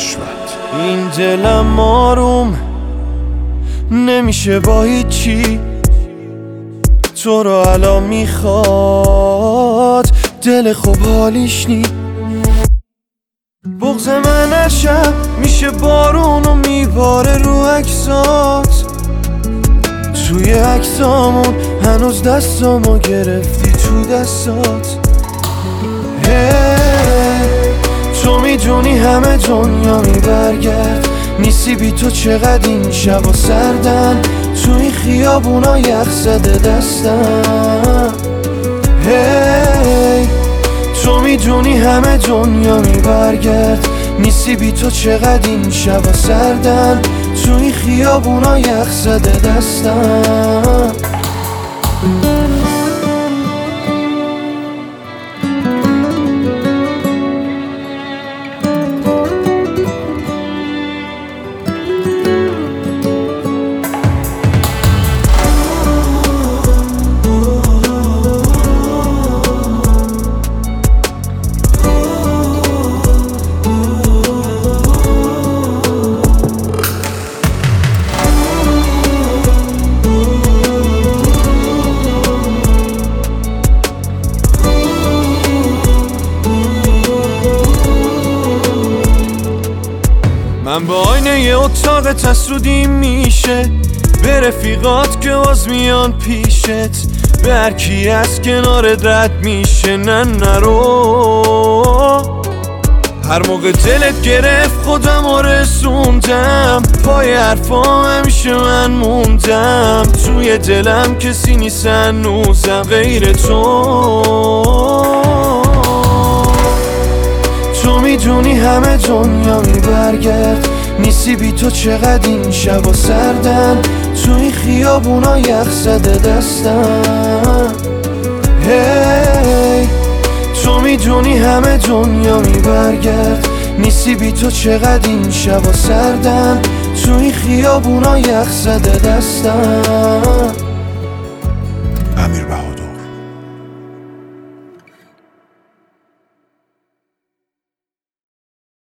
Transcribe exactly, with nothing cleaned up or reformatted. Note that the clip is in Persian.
رشوت. این دلم آروم نمیشه با هیچی، تو رو الان میخواد دل خوب حالیش نی. بغض من هر شب میشه بارون و میباره رو عکسات، توی عکسامون هنوز دستامو گرفتی تو دستات. hey, تو میدونی همه دنیا میبرگرد، نیستی بی تو چقدر این شبا سردن، تو این خیابونا یخ زده دستم. hey, تو میدونی همه دنیا میبرگرد، نیستی بی تو چقدر این شبا سردن، تو این خیابونا یخ زده دستم. من با آینه یه اتاق تسودی میشه، به رفیقات که باز میان پیشت، به هر کی از کنارت رد میشه نه نرو. هر موقع دلت گرفت خودم رو رسوندم، پای حرفام همیشه من موندم، توی دلم کسی نیست هنوزم غیر تو. تو میدونی همه دنیا میبرگرد، نیستی بی تو چقدر این شبا سردن، تو این خیابونا یخ زده دستم. hey, تو میدونی همه دنیا میبرگرد، نیستی بی تو چقدر این شبا سردن، تو این خیابونا یخ زده دستم.